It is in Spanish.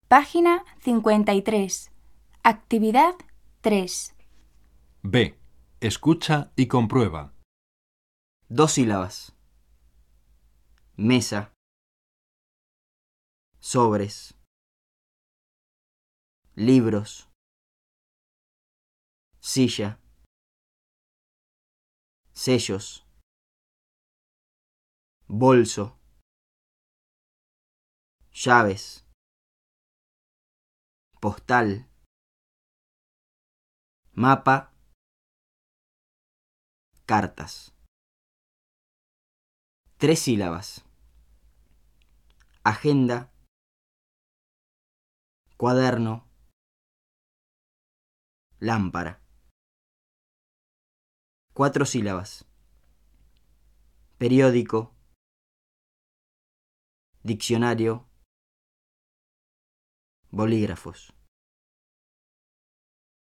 Página 53. Actividad 3. B. Escucha y comprueba. 2 sílabas. Mesa. Sobres. Libros. Silla. Sellos. Bolso. Llaves. Postal. Mapa. Cartas. 3 sílabas. Agenda. Cuaderno. Lámpara. 4 sílabas. Periódico. Diccionario. Bolígrafos.